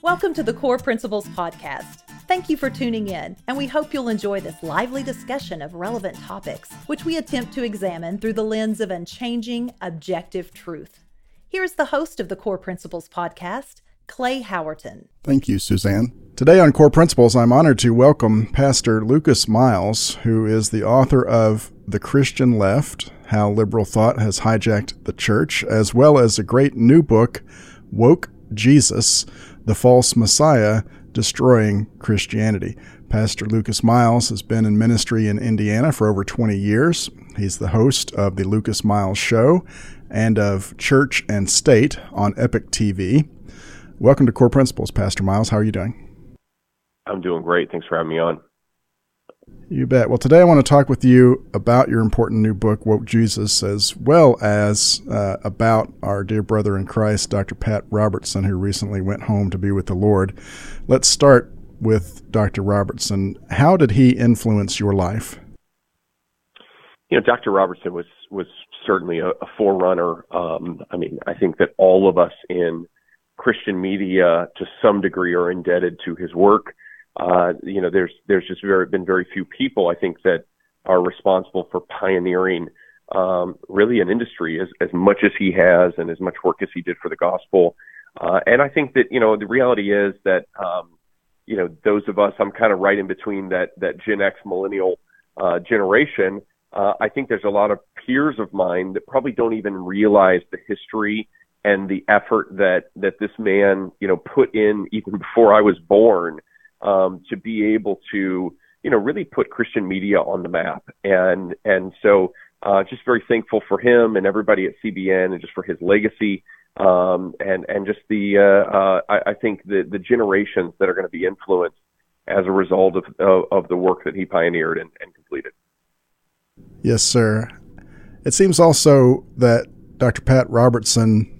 Welcome to the Core Principles Podcast. Thank you for tuning in, and we hope you'll enjoy this lively discussion of relevant topics, which we attempt to examine through the lens of unchanging, objective truth. Here's the host of the Core Principles Podcast, Clay Howerton. Thank you, Suzanne. Today on Core Principles, I'm honored to welcome Pastor Lucas Miles, who is the author of The Christian Left, How Liberal Thought Has Hijacked the Church, as well as a great new book, Woke Jesus, The False Messiah Destroying Christianity. Pastor Lucas Miles has been in ministry in Indiana for over 20 years. He's the host of The Lucas Miles Show and of Church and State on Epic TV. Welcome to Core Principles, Pastor Miles. How are you doing? I'm doing great. Thanks for having me on. You bet. Well, today I want to talk with you about your important new book, Woke Jesus, as well as about our dear brother in Christ, Dr. Pat Robertson, who recently went home to be with the Lord. Let's start with Dr. Robertson. How did he influence your life? You know, Dr. Robertson was certainly a forerunner. I think that all of us in Christian media, to some degree, are indebted to his work. There's just been very few people, I think, that are responsible for pioneering really an industry as much as he has and as much work as he did for the gospel. And I think that, the reality is that, those of us, I'm kind of right in between that Gen X millennial generation. I think there's a lot of peers of mine that probably don't even realize the history and the effort that this man, put in even before I was born, to be able to, really put Christian media on the map. And so just very thankful for him and everybody at CBN and just for his legacy. And just I think the generations that are going to be influenced as a result of the work that he pioneered and completed. Yes, sir. It seems also that Dr. Pat Robertson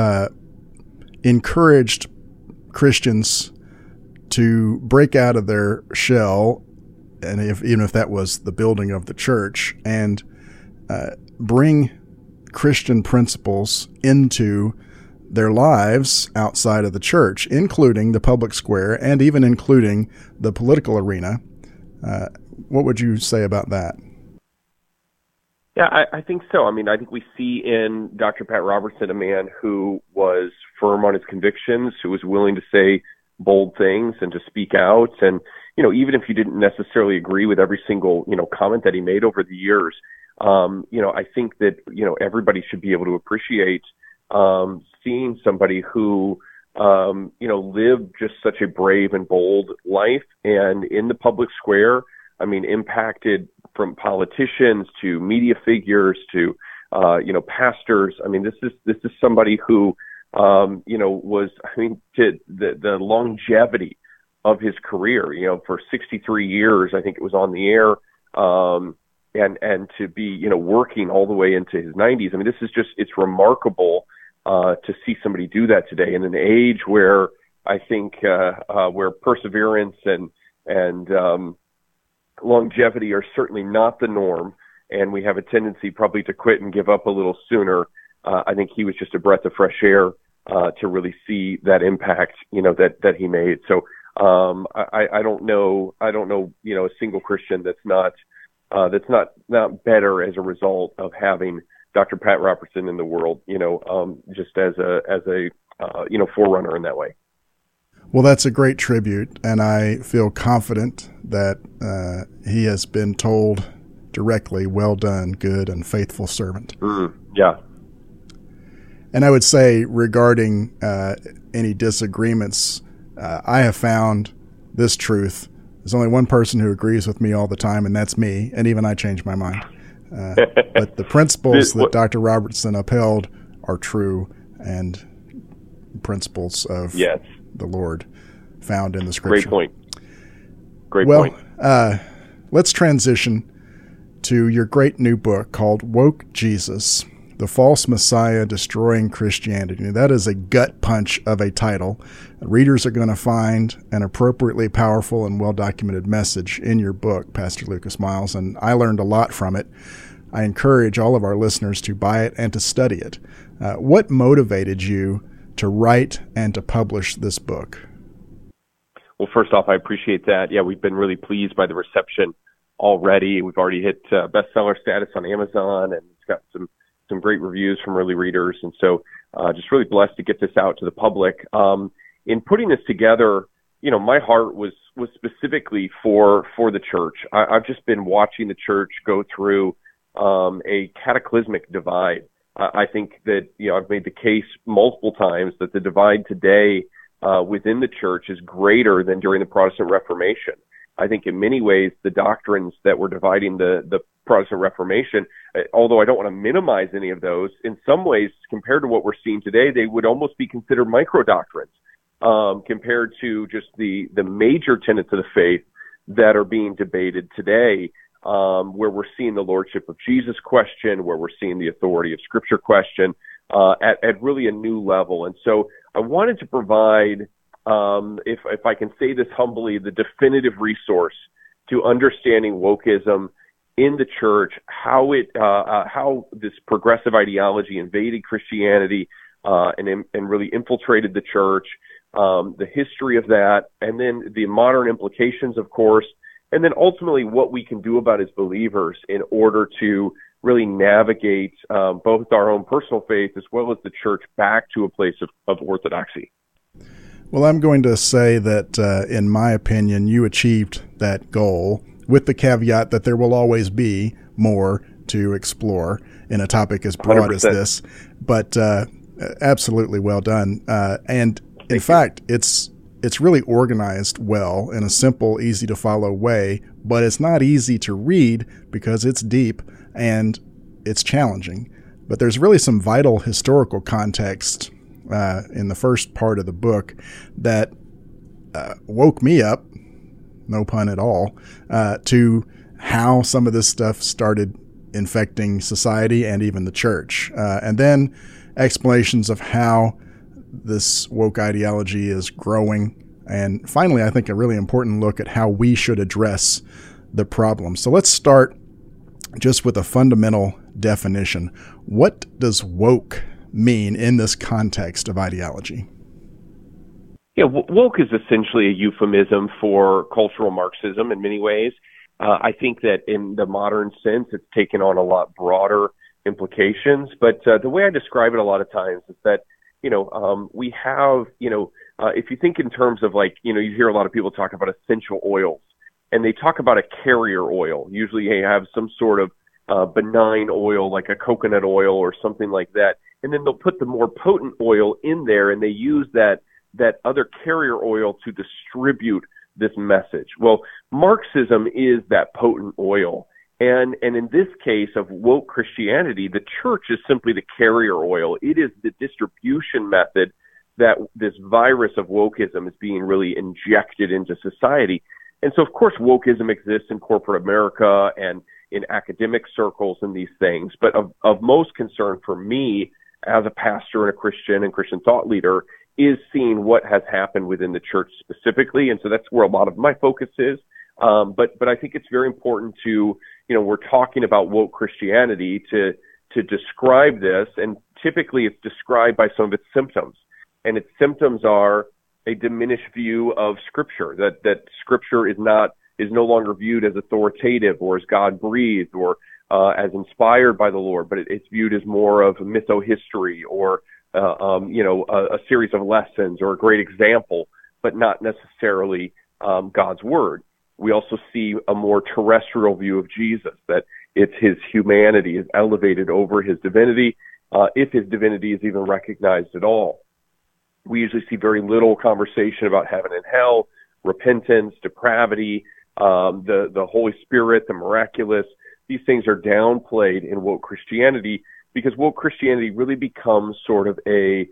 encouraged Christians to break out of their shell, and even if that was the building of the church, and bring Christian principles into their lives outside of the church, including the public square and even including the political arena. What would you say about that? Yeah, I think so. I think we see in Dr. Pat Robertson a man who was firm on his convictions, who was willing to say bold things and to speak out. And, even if you didn't necessarily agree with every single, comment that he made over the years, I think that, everybody should be able to appreciate seeing somebody who, lived just such a brave and bold life, and in the public square, impacted from politicians to media figures to, pastors. This is somebody who, was, to the longevity of his career, for 63 years, I think it was on the air, and to be, working all the way into his 90s. This is just, it's remarkable to see somebody do that today in an age where I think where perseverance and longevity are certainly not the norm, and we have a tendency probably to quit and give up a little sooner. I think he was just a breath of fresh air to really see that impact, that he made. So I don't know, a single Christian that's not better as a result of having Dr. Pat Robertson in the world, just as a forerunner in that way. Well, that's a great tribute, and I feel confident that he has been told directly, well done, good and faithful servant. Yeah. And I would say regarding any disagreements, I have found this truth. There's only one person who agrees with me all the time, and that's me, and even I change my mind. But the principles that Dr. Robertson upheld are true, and principles of the Lord found in the Scripture. Great point. Let's transition to your great new book called Woke Jesus, The False Messiah Destroying Christianity. That is a gut punch of a title. Readers are going to find an appropriately powerful and well-documented message in your book, Pastor Lucas Miles, and I learned a lot from it. I encourage all of our listeners to buy it and to study it. What motivated you to write and to publish this book? Well, first off, I appreciate that. Yeah, we've been really pleased by the reception already. We've already hit bestseller status on Amazon, and it's got some great reviews from early readers. And so just really blessed to get this out to the public. In putting this together, my heart was specifically for the church. I've just been watching the church go through a cataclysmic divide. I think that, I've made the case multiple times that the divide today within the church is greater than during the Protestant Reformation. I think in many ways the doctrines that were dividing the Protestant Reformation, although I don't want to minimize any of those, in some ways compared to what we're seeing today, they would almost be considered micro-doctrines compared to just the major tenets of the faith that are being debated today, where we're seeing the Lordship of Jesus question, where we're seeing the authority of Scripture question at really a new level. And so I wanted to provide, if I can say this humbly, the definitive resource to understanding wokeism in the church, how this progressive ideology invaded Christianity and really infiltrated the church, the history of that, and then the modern implications, of course, and then ultimately what we can do about as believers in order to really navigate both our own personal faith as well as the church back to a place of orthodoxy. Well, I'm going to say that, in my opinion, you achieved that goal with the caveat that there will always be more to explore in a topic as broad 100%. As this. But absolutely well done. And in fact, it's really organized well in a simple, easy to follow way, but it's not easy to read because it's deep and it's challenging. But there's really some vital historical context in the first part of the book that woke me up, no pun at all, to how some of this stuff started infecting society and even the church. And then explanations of how this woke ideology is growing. And finally, I think a really important look at how we should address the problem. So let's start just with a fundamental definition. What does woke mean in this context of ideology? Yeah, woke is essentially a euphemism for cultural Marxism in many ways. I think that in the modern sense, it's taken on a lot broader implications. But the way I describe it a lot of times is that, we have, if you think in terms of you hear a lot of people talk about essential oils, and they talk about a carrier oil. Usually they have some sort of benign oil like a coconut oil or something like that. And then they'll put the more potent oil in there, and they use that other carrier oil to distribute this message. Well, Marxism is that potent oil. And in this case of woke Christianity, the church is simply the carrier oil. It is the distribution method that this virus of wokeism is being really injected into society. And so, of course, wokeism exists in corporate America and in academic circles and these things. But of most concern for me as a pastor and a Christian and Christian thought leader is seeing what has happened within the church specifically. And so that's where a lot of my focus is. But I think it's very important to, we're talking about woke Christianity to describe this. And typically it's described by some of its symptoms. And its symptoms are a diminished view of Scripture, that Scripture is no longer viewed as authoritative or as God-breathed or as inspired by the Lord, but it's viewed as more of a mytho-history or, a series of lessons or a great example, but not necessarily God's Word. We also see a more terrestrial view of Jesus, that it's his humanity is elevated over his divinity, if his divinity is even recognized at all. We usually see very little conversation about heaven and hell, repentance, depravity, the Holy Spirit, the miraculous. These things are downplayed in woke Christianity because woke Christianity really becomes sort of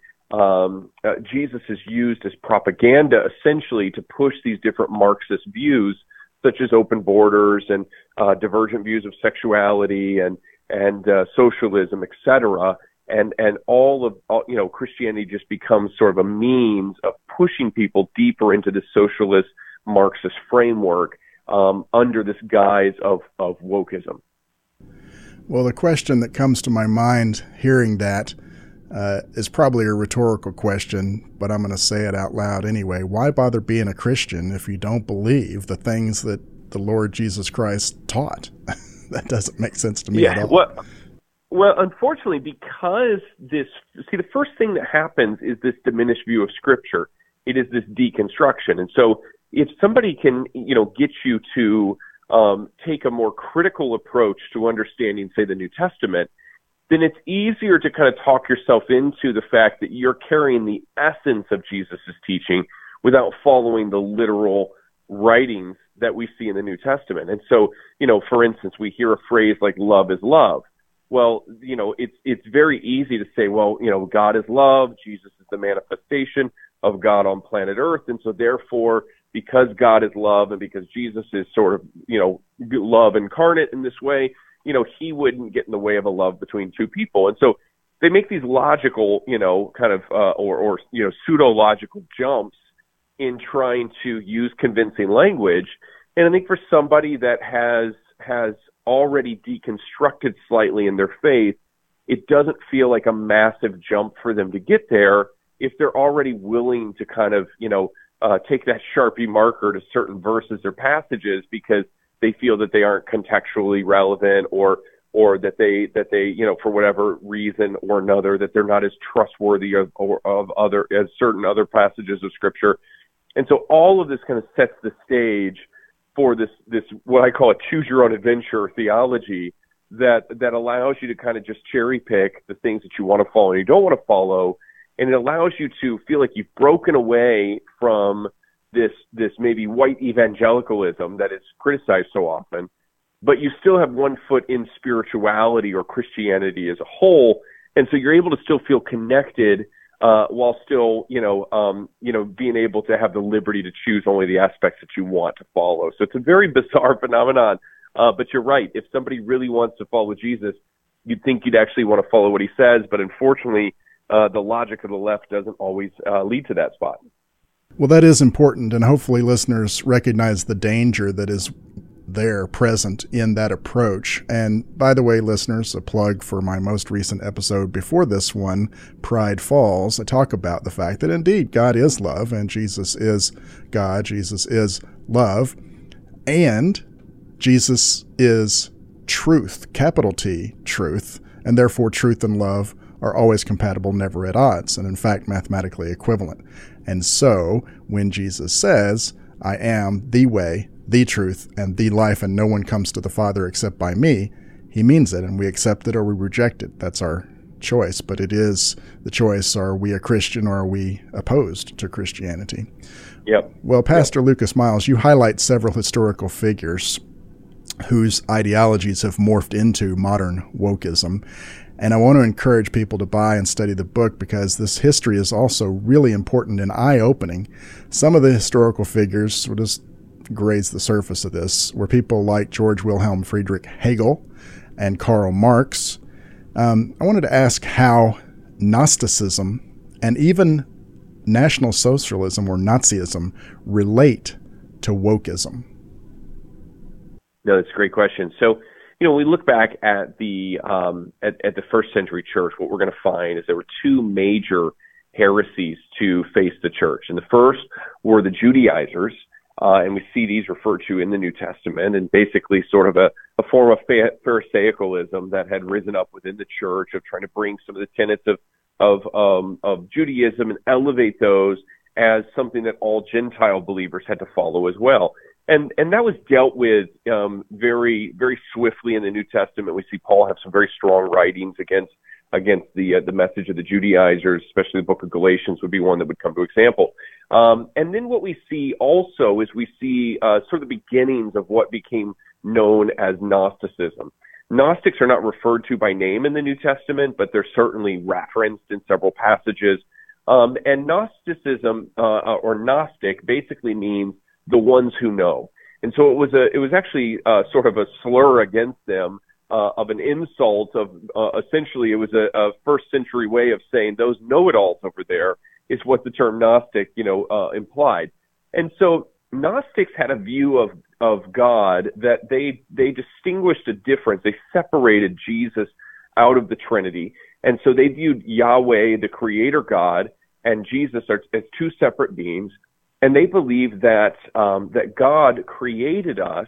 Jesus is used as propaganda essentially to push these different Marxist views, such as open borders and divergent views of sexuality and socialism, etc. And all of Christianity just becomes sort of a means of pushing people deeper into the socialist Marxist framework under this guise of wokeism. Well, the question that comes to my mind hearing that, is probably a rhetorical question, but I'm going to say it out loud anyway. Why bother being a Christian if you don't believe the things that the Lord Jesus Christ taught? That doesn't make sense to me at all. Well, unfortunately, because the first thing that happens is this diminished view of Scripture. It is this deconstruction. And so if somebody can, get you to take a more critical approach to understanding, say, the New Testament, then it's easier to kind of talk yourself into the fact that you're carrying the essence of Jesus' teaching without following the literal writings that we see in the New Testament. And so, for instance, we hear a phrase like love is love. Well, it's very easy to say, well, God is love, Jesus is the manifestation of God on planet Earth, and so therefore, because God is love and because Jesus is sort of, love incarnate in this way, he wouldn't get in the way of a love between two people. And so they make these logical, pseudo-logical jumps in trying to use convincing language. And I think for somebody that has already deconstructed slightly in their faith, it doesn't feel like a massive jump for them to get there if they're already willing to kind of, take that Sharpie marker to certain verses or passages because they feel that they aren't contextually relevant or that they for whatever reason or another, that they're not as trustworthy as certain other passages of Scripture. And so all of this kind of sets the stage for this what I call a choose your own adventure theology that allows you to kind of just cherry pick the things that you want to follow and you don't want to follow. And it allows you to feel like you've broken away from this maybe white evangelicalism that is criticized so often, but you still have one foot in spirituality or Christianity as a whole. And so you're able to still feel connected, while still, being able to have the liberty to choose only the aspects that you want to follow. So it's a very bizarre phenomenon. But you're right. If somebody really wants to follow Jesus, you'd think you'd actually want to follow what he says. But unfortunately, the logic of the left doesn't always lead to that spot. Well, that is important, and hopefully listeners recognize the danger that is there present in that approach. And by the way, listeners, a plug for my most recent episode before this one, Pride Falls. I talk about the fact that indeed God is love, and Jesus is God, Jesus is love, and Jesus is truth, capital T, truth, and therefore truth and love are always compatible, never at odds, and in fact mathematically equivalent. And so when Jesus says, I am the way, the truth, and the life, and no one comes to the Father except by me, he means it, and we accept it or we reject it. That's our choice, but it is the choice, are we a Christian or are we opposed to Christianity? Yep. Well, Pastor Lucas Miles, you highlight several historical figures whose ideologies have morphed into modern wokeism. And I want to encourage people to buy and study the book because this history is also really important and eye-opening. Some of the historical figures, we'll just graze the surface of this, were people like George Wilhelm Friedrich Hegel and Karl Marx. I wanted to ask how Gnosticism and even National Socialism or Nazism relate to wokeism. No, that's a great question. So, we look back at the first century church, what we're going to find is there were two major heresies to face the church. And the first were the Judaizers, and we see these referred to in the New Testament, and basically sort of a form of Pharisaicalism that had risen up within the church of trying to bring some of the tenets of Judaism and elevate those as something that all Gentile believers had to follow as well. And that was dealt with very, very swiftly in the New Testament. We see Paul have some very strong writings against the message of the Judaizers, especially the book of Galatians would be one that would come to example. And then what we see also is we see sort of the beginnings of what became known as Gnosticism. Gnostics are not referred to by name in the New Testament, but they're certainly referenced in several passages. And Gnosticism or Gnostic basically means the ones who know. And so it was actually sort of a slur against them, of an insult of essentially it was a first century way of saying those know-it-alls over there is what the term Gnostic, implied. And so Gnostics had a view of God that they distinguished a difference. They separated Jesus out of the Trinity. And so they viewed Yahweh, the creator God, and Jesus as two separate beings. And they believed that that God created us,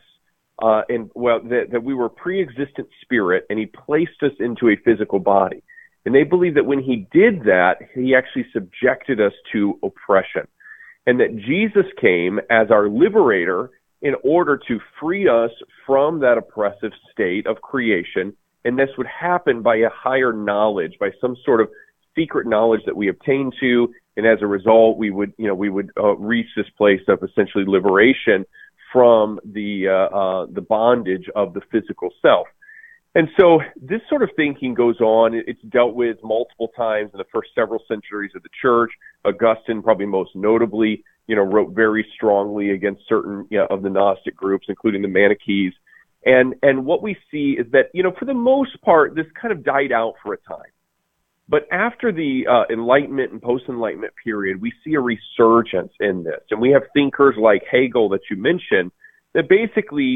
that we were pre-existent spirit, and he placed us into a physical body. And they believed that when he did that, he actually subjected us to oppression. And that Jesus came as our liberator in order to free us from that oppressive state of creation. And this would happen by a higher knowledge, by some sort of secret knowledge that we obtain to. And as a result, we would reach this place of essentially liberation from the bondage of the physical self. And so this sort of thinking goes on. It's dealt with multiple times in the first several centuries of the church. Augustine, probably most notably, wrote very strongly against certain of the Gnostic groups, including the Manichees. And what we see is that, for the most part, this kind of died out for a time. But after the Enlightenment and post-Enlightenment period, we see a resurgence in this. And we have thinkers like Hegel that you mentioned that basically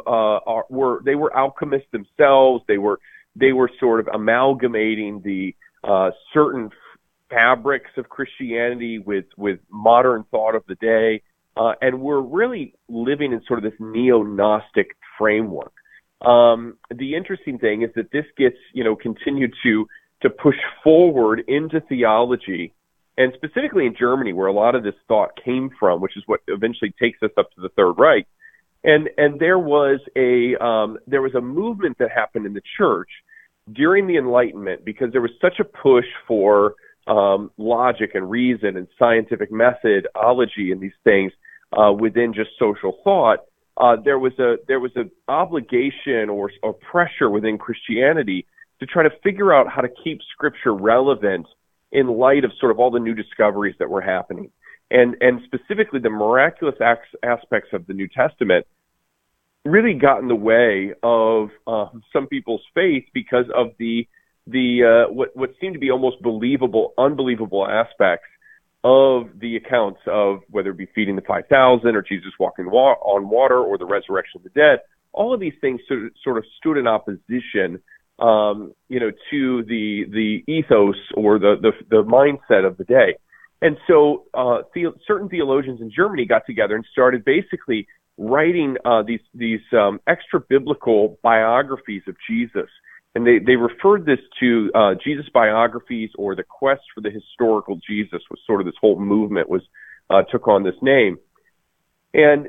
were alchemists themselves. They were sort of amalgamating the certain fabrics of Christianity with modern thought of the day, and we're really living in sort of this neo-Gnostic framework. The interesting thing is that this gets continued to push forward into theology, and specifically in Germany, where a lot of this thought came from, which is what eventually takes us up to the Third Reich. And there was a movement that happened in the church during the Enlightenment, because there was such a push for logic and reason and scientific methodology and these things within just social thought. There was an obligation or pressure within Christianity to try to figure out how to keep Scripture relevant in light of sort of all the new discoveries that were happening, and specifically the miraculous aspects of the New Testament really got in the way of some people's faith because of the what seemed to be almost unbelievable aspects of the accounts of whether it be feeding the 5,000 or Jesus walking on water or the resurrection of the dead. All of these things sort of stood in opposition, to the ethos or the mindset of the day. And so certain theologians in Germany got together and started basically writing these extra biblical biographies of Jesus. And they referred this to Jesus biographies, or the quest for the historical Jesus was sort of this whole movement took on this name. And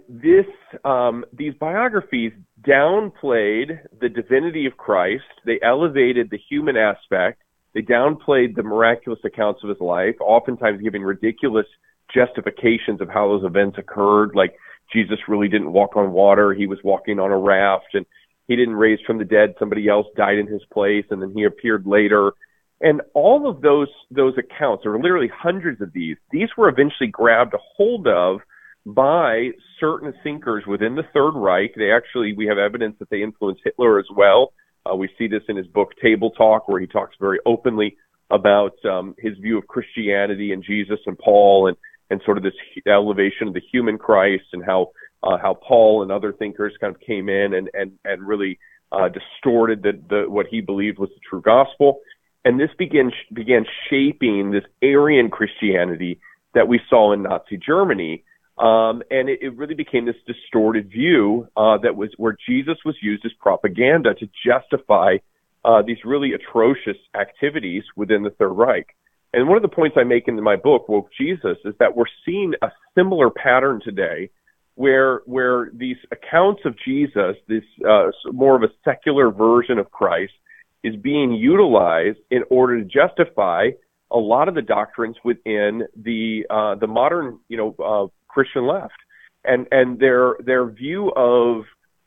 these biographies downplayed the divinity of Christ. They elevated the human aspect. They downplayed the miraculous accounts of his life, oftentimes giving ridiculous justifications of how those events occurred, like Jesus really didn't walk on water, he was walking on a raft, and he didn't raise from the dead, somebody else died in his place, and then he appeared later. And all of those accounts, there were literally hundreds of these were eventually grabbed a hold of by certain thinkers within the Third Reich. We have evidence that they influenced Hitler as well. We see this in his book Table Talk, where he talks very openly about his view of Christianity and Jesus and Paul, and sort of this elevation of the human Christ, and how Paul and other thinkers kind of came in and really distorted what he believed was the true gospel. And this began shaping this Aryan Christianity that we saw in Nazi Germany. And it really became this distorted view that was where Jesus was used as propaganda to justify these really atrocious activities within the Third Reich. And one of the points I make in my book, Woke Jesus, is that we're seeing a similar pattern today where these accounts of Jesus, this more of a secular version of Christ, is being utilized in order to justify a lot of the doctrines within the modern Christian left, and their view of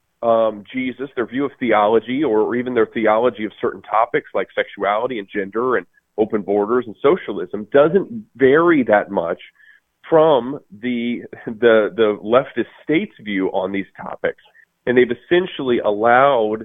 Jesus, their view of theology, or even their theology of certain topics like sexuality and gender and open borders and socialism doesn't vary that much from the leftist state's view on these topics. And they've essentially allowed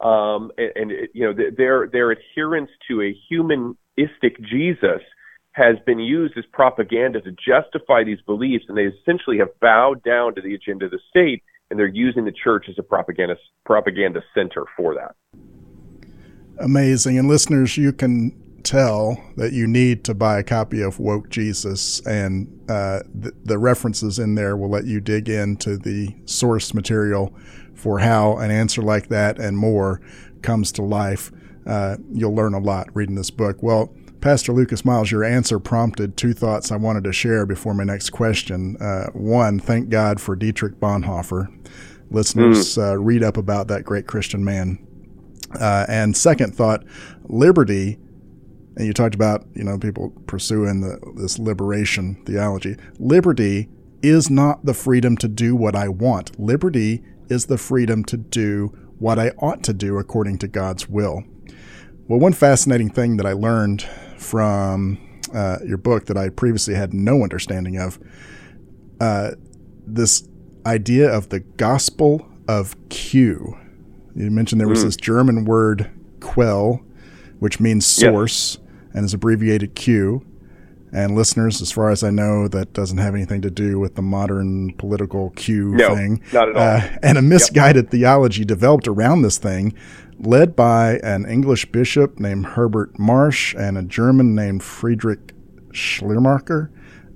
their adherence to a humanistic Jesus has been used as propaganda to justify these beliefs, and they essentially have bowed down to the agenda of the state, and they're using the church as a propaganda center for that. Amazing. And listeners, you can tell that you need to buy a copy of Woke Jesus, and the references in there will let you dig into the source material for how an answer like that and more comes to life. You'll learn a lot reading this book. Well, Pastor Lucas Miles, your answer prompted two thoughts I wanted to share before my next question. One, thank God for Dietrich Bonhoeffer. Listeners, read up about that great Christian man. And second thought, liberty, and you talked about, people pursuing this liberation theology. Liberty is not the freedom to do what I want. Liberty is the freedom to do what I ought to do according to God's will. Well, one fascinating thing that I learned from your book that I previously had no understanding of, this idea of the gospel of Q. You mentioned there was this German word Quell, which means source, and is abbreviated Q. And listeners, as far as I know, that doesn't have anything to do with the modern political Q thing. No, not at all. And a misguided theology developed around this thing, led by an English bishop named Herbert Marsh and a German named Friedrich Schleiermacher,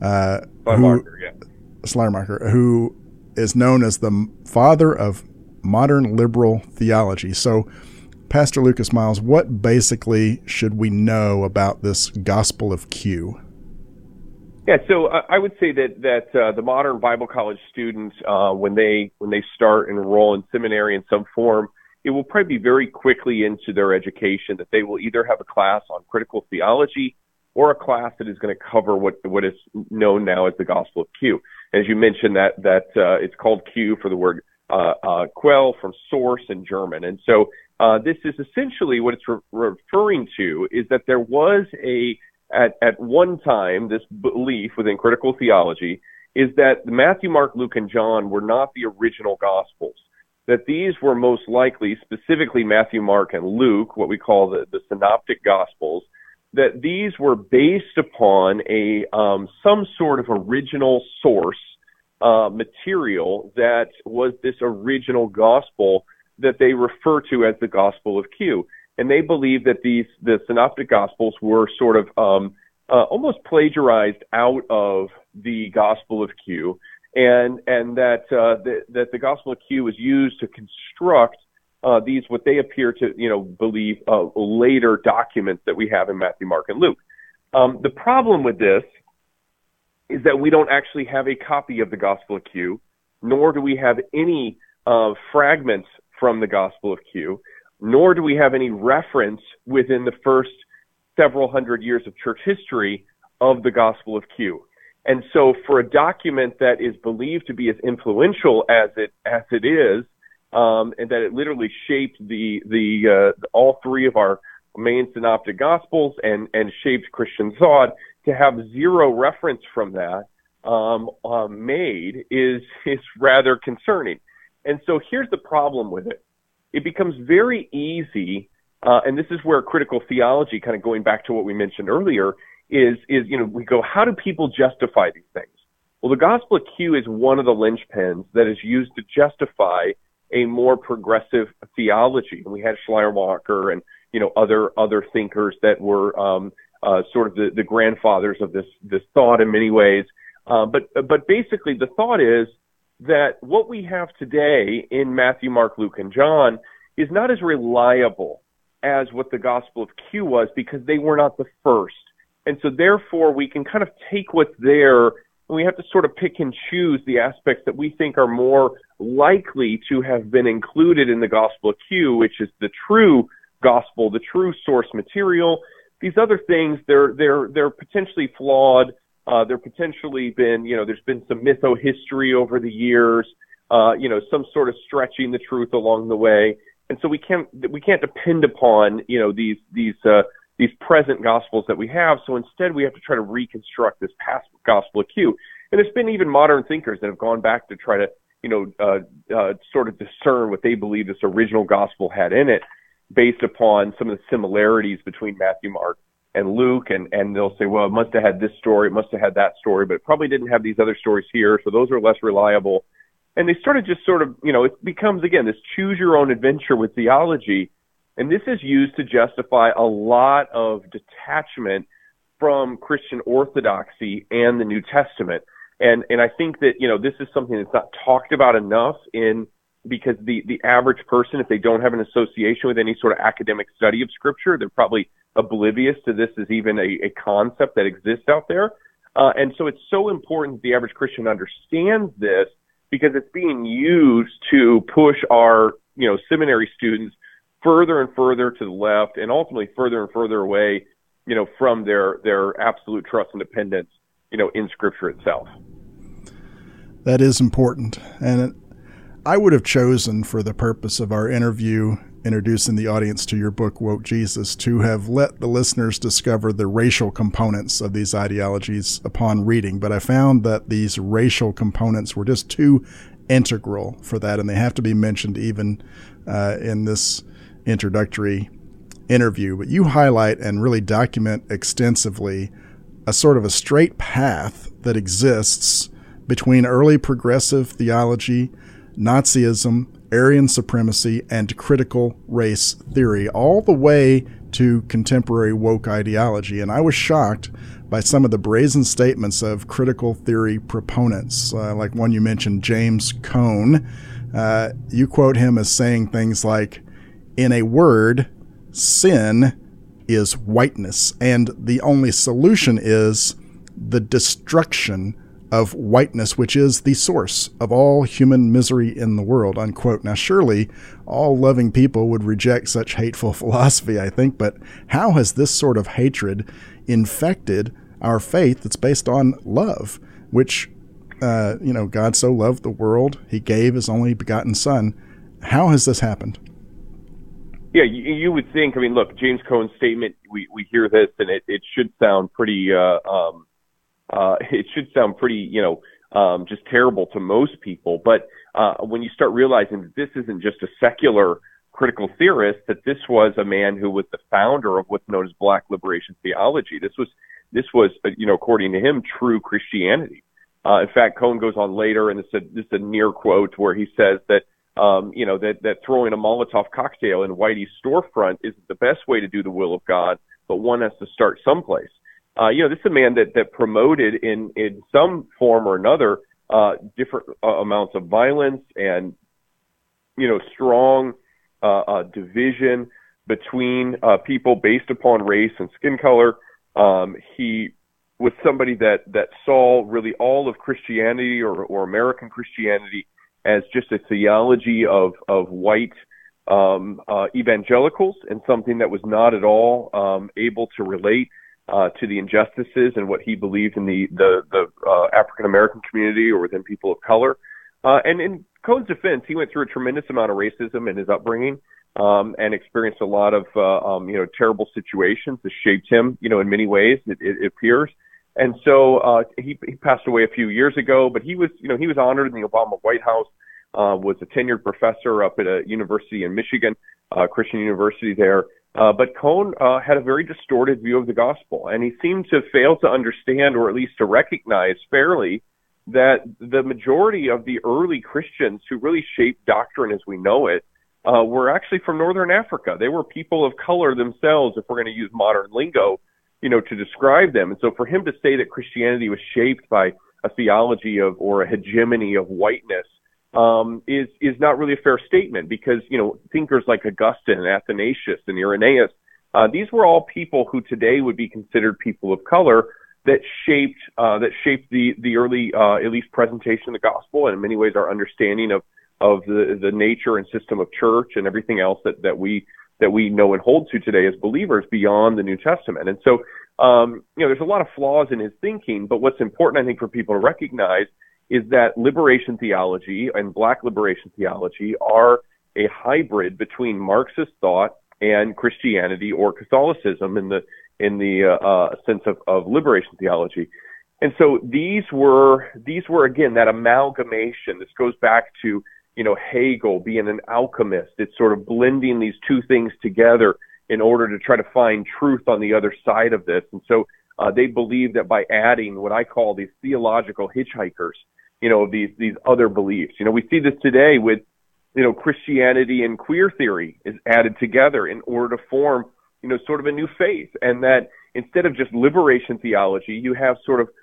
who is known as the father of modern liberal theology. So, Pastor Lucas Miles, what basically should we know about this gospel of Q? Yeah, so I would say that the modern Bible college student, when they start and enroll in seminary in some form, it will probably be very quickly into their education that they will either have a class on critical theology or a class that is going to cover what is known now as the gospel of Q. As you mentioned, that it's called Q for the word Quell, from source in German. And so this is essentially what it's referring to, is that there was at one time, this belief within critical theology is that Matthew, Mark, Luke, and John were not the original Gospels, that these were most likely, specifically Matthew, Mark, and Luke, what we call the Synoptic Gospels, that these were based upon some sort of original source material that was this original gospel that they refer to as the Gospel of Q. And they believe that the Synoptic Gospels were sort of almost plagiarized out of the Gospel of Q, and that the Gospel of Q was used to construct these what they appear to believe later documents that we have in Matthew, Mark, and Luke. The problem with this is that we don't actually have a copy of the Gospel of Q, nor do we have any fragments from the Gospel of Q, nor do we have any reference within the first several hundred years of church history of the Gospel of Q. And so for a document that is believed to be as influential as it is, and that it literally shaped all three of our main synoptic gospels and shaped Christian thought, to have zero reference from that made is rather concerning. And so here's the problem with it. It becomes very easy, and this is where critical theology, kind of going back to what we mentioned earlier, is we go, how do people justify these things? Well, the Gospel of Q is one of the linchpins that is used to justify a more progressive theology. And we had Schleiermacher and other thinkers that were sort of the grandfathers of this thought in many ways. But basically, the thought is that what we have today in Matthew, Mark, Luke, and John is not as reliable as what the Gospel of Q was, because they were not the first. And so therefore we can kind of take what's there, and we have to sort of pick and choose the aspects that we think are more likely to have been included in the Gospel of Q, which is the true gospel, the true source material. These other things, they're potentially flawed. There potentially been, there's been some mytho-history over the years, some sort of stretching the truth along the way. And so we can't depend upon, these present gospels that we have. So instead we have to try to reconstruct this past Gospel of Q. And there's been even modern thinkers that have gone back to try to, sort of discern what they believe this original gospel had in it, based upon some of the similarities between Matthew, Mark, and Luke, and they'll say, well, it must have had this story, it must have had that story, but it probably didn't have these other stories here, so those are less reliable. And they started just sort of, it becomes, again, this choose-your-own-adventure with theology, And this is used to justify a lot of detachment from Christian orthodoxy and the New Testament. And I think that, this is something that's not talked about enough because the average person, if they don't have an association with any sort of academic study of Scripture, they're probably oblivious to this as even a concept that exists out there. And so it's so important that the average Christian understands this, because it's being used to push our, seminary students further and further to the left, and ultimately further and further away, from their absolute trust and dependence, in Scripture itself. That is important. And I would have chosen, for the purpose of our interview, introducing the audience to your book, Woke Jesus, to have let the listeners discover the racial components of these ideologies upon reading. But I found that these racial components were just too integral for that, and they have to be mentioned even in this introductory interview. But you highlight and really document extensively a sort of a straight path that exists between early progressive theology, Nazism, Aryan supremacy, and critical race theory, all the way to contemporary woke ideology. And I was shocked by some of the brazen statements of critical theory proponents, like one you mentioned, James Cone. You quote him as saying things like, "In a word, sin is whiteness, and the only solution is the destruction of whiteness, which is the source of all human misery in the world," unquote. Now, surely all loving people would reject such hateful philosophy, I think, but how has this sort of hatred infected our faith that's based on love, which, God so loved the world, he gave his only begotten Son. How has this happened? Yeah, you would think, look, James Cone's statement, we hear this, and it should sound pretty, just terrible to most people. But when you start realizing that this isn't just a secular critical theorist, that this was a man who was the founder of what's known as Black liberation theology. This was, according to him, true Christianity. In fact, Cone goes on later, and this is a near quote where he says that, that throwing a Molotov cocktail in Whitey's storefront isn't the best way to do the will of God, but one has to start someplace. This is a man that promoted in some form or another different amounts of violence and, strong division between people based upon race and skin color. He was somebody that saw really all of Christianity or American Christianity as just a theology of white evangelicals, and something that was not at all able to relate to the injustices and what he believed in the African American community or within people of color. And in Cone's defense, he went through a tremendous amount of racism in his upbringing, and experienced a lot of terrible situations that shaped him, in many ways, it appears. And so he passed away a few years ago, but he was honored in the Obama White House, was a tenured professor up at a university in Michigan, Christian university there. But Cone had a very distorted view of the gospel, and he seemed to fail to understand, or at least to recognize fairly, that the majority of the early Christians who really shaped doctrine as we know it were actually from Northern Africa. They were people of color themselves, if we're going to use modern lingo, to describe them. And so for him to say that Christianity was shaped by a theology of, or a hegemony of whiteness, is not really a fair statement, because, thinkers like Augustine and Athanasius and Irenaeus, these were all people who today would be considered people of color that shaped the early, at least presentation of the gospel, and in many ways our understanding of the nature and system of church and everything else that we know and hold to today as believers beyond the New Testament. And so, there's a lot of flaws in his thinking, but what's important, I think, for people to recognize is that liberation theology and Black liberation theology are a hybrid between Marxist thought and Christianity or Catholicism in the sense of liberation theology. And so these were again that amalgamation. This goes back to Hegel being an alchemist. It's sort of blending these two things together in order to try to find truth on the other side of this. And so they believe that by adding what I call these theological hitchhikers, these other beliefs. We see this today with Christianity and queer theory is added together in order to form, sort of a new faith. And that instead of just liberation theology, you have sort of,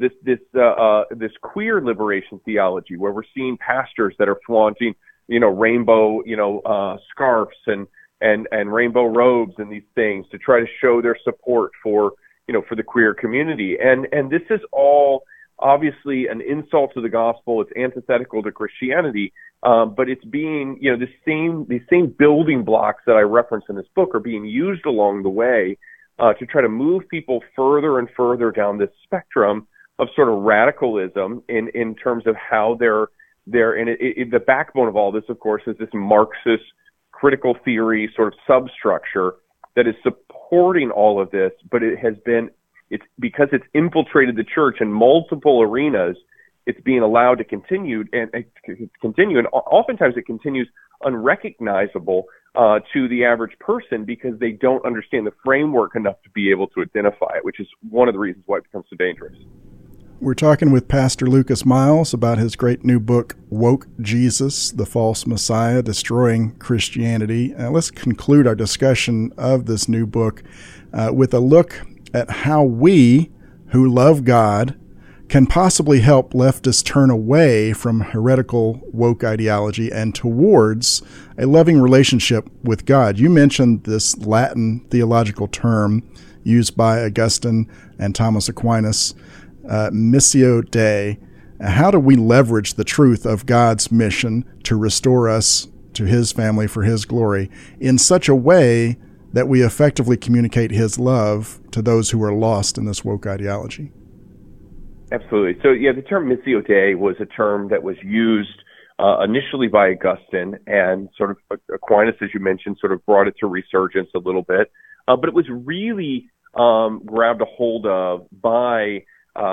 this queer liberation theology where we're seeing pastors that are flaunting, rainbow, scarves and rainbow robes and these things to try to show their support for the queer community. And this is all obviously an insult to the gospel. It's antithetical to Christianity. But it's being, these same building blocks that I reference in this book are being used along the way to try to move people further and further down this spectrum of sort of radicalism in terms of how they're and the backbone of all this, of course, is this Marxist critical theory sort of substructure that is supporting all of this, but it's because it's infiltrated the church in multiple arenas. It's being allowed to continue, and oftentimes it continues unrecognizable to the average person because they don't understand the framework enough to be able to identify it, which is one of the reasons why it becomes so dangerous. We're talking with Pastor Lucas Miles about his great new book, Woke Jesus, the False Messiah, Destroying Christianity. Let's conclude our discussion of this new book with a look at how we, who love God, can possibly help leftists turn away from heretical woke ideology and towards a loving relationship with God. You mentioned this Latin theological term used by Augustine and Thomas Aquinas, Missio Dei. How do we leverage the truth of God's mission to restore us to his family for his glory in such a way that we effectively communicate his love to those who are lost in this woke ideology? Absolutely. So, the term Missio Dei was a term that was used initially by Augustine, and sort of Aquinas, as you mentioned, sort of brought it to resurgence a little bit. But it was really grabbed a hold of by,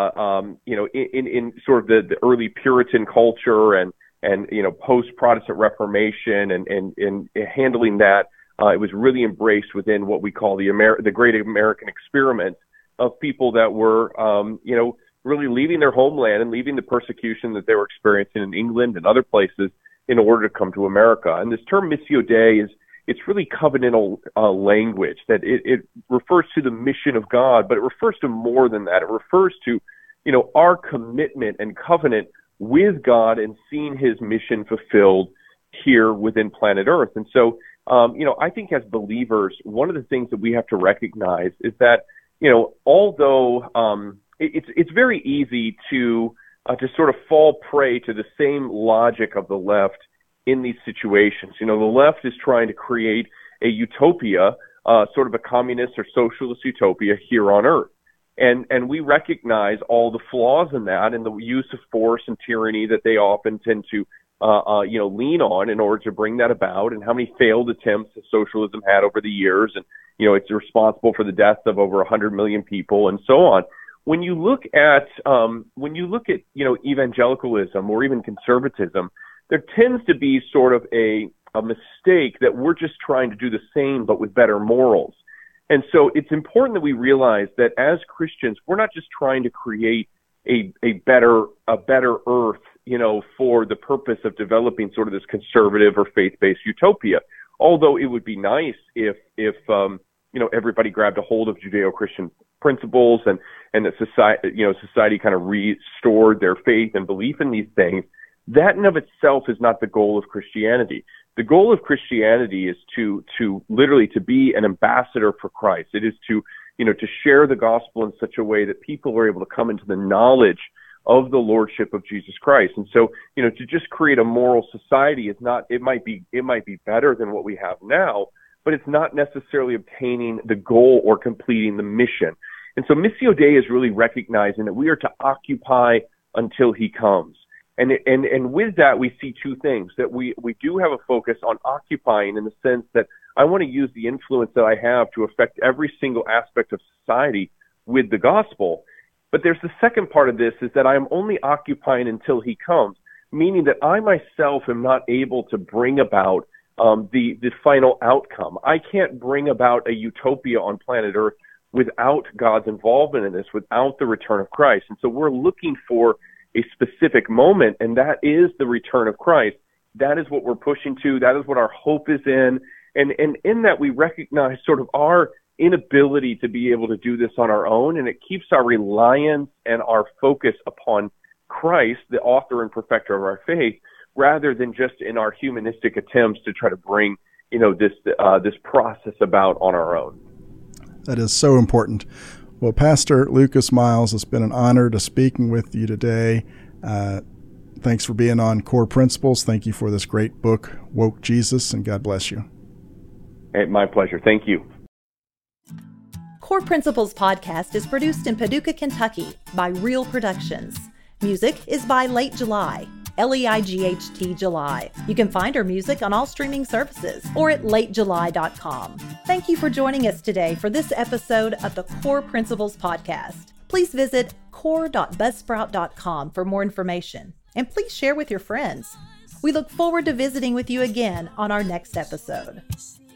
in sort of the early Puritan culture and post-Protestant Reformation and handling that. It was really embraced within what we call the Great American Experiment of people that were, really leaving their homeland and leaving the persecution that they were experiencing in England and other places in order to come to America. And this term Missio Dei it's really covenantal language that it refers to the mission of God, but it refers to more than that. It refers to, our commitment and covenant with God and seeing his mission fulfilled here within planet Earth. And so, I think as believers, one of the things that we have to recognize is that, although it's very easy to sort of fall prey to the same logic of the left in these situations. The left is trying to create a utopia, sort of a communist or socialist utopia here on Earth. And we recognize all the flaws in that and the use of force and tyranny that they often tend to lean on in order to bring that about, and how many failed attempts that socialism had over the years. And, it's responsible for the deaths of over 100 million people and so on. When you look at, evangelicalism or even conservatism, there tends to be sort of a mistake that we're just trying to do the same, but with better morals. And so it's important that we realize that as Christians, we're not just trying to create a better earth, for the purpose of developing sort of this conservative or faith-based utopia. Although it would be nice if everybody grabbed a hold of Judeo-Christian principles and that society kind of restored their faith and belief in these things. That in of itself is not the goal of Christianity. The goal of Christianity is to literally to be an ambassador for Christ. It is to share the gospel in such a way that people are able to come into the knowledge of the lordship of Jesus Christ. And so, to just create a moral society is not, it might be better than what we have now, but it's not necessarily obtaining the goal or completing the mission. And so Missio Dei is really recognizing that we are to occupy until he comes. And with that, we see two things, that we do have a focus on occupying in the sense that I want to use the influence that I have to affect every single aspect of society with the gospel. But there's the second part of this, is that I am only occupying until he comes, meaning that I myself am not able to bring about the final outcome. I can't bring about a utopia on planet Earth without God's involvement in this, without the return of Christ. And so we're looking for a specific moment, and that is the return of Christ. that is what we're pushing to. That is what our hope is in. And in that, we recognize sort of our inability to be able to do this on our own, and it keeps our reliance and our focus upon Christ, the author and perfecter of our faith, rather than just in our humanistic attempts to try to bring, this process about on our own. That is so important. Well, Pastor Lucas Miles, it's been an honor to speaking with you today. Thanks for being on Core Principles. Thank you for this great book, Woke Jesus, and God bless you. Hey, my pleasure. Thank you. Core Principles podcast is produced in Paducah, Kentucky by Real Productions. Music is by Late July, Leight July. You can find her music on all streaming services or at latejuly.com. Thank you for joining us today for this episode of the Core Principles podcast. Please visit core.buzzsprout.com for more information, and please share with your friends. We look forward to visiting with you again on our next episode.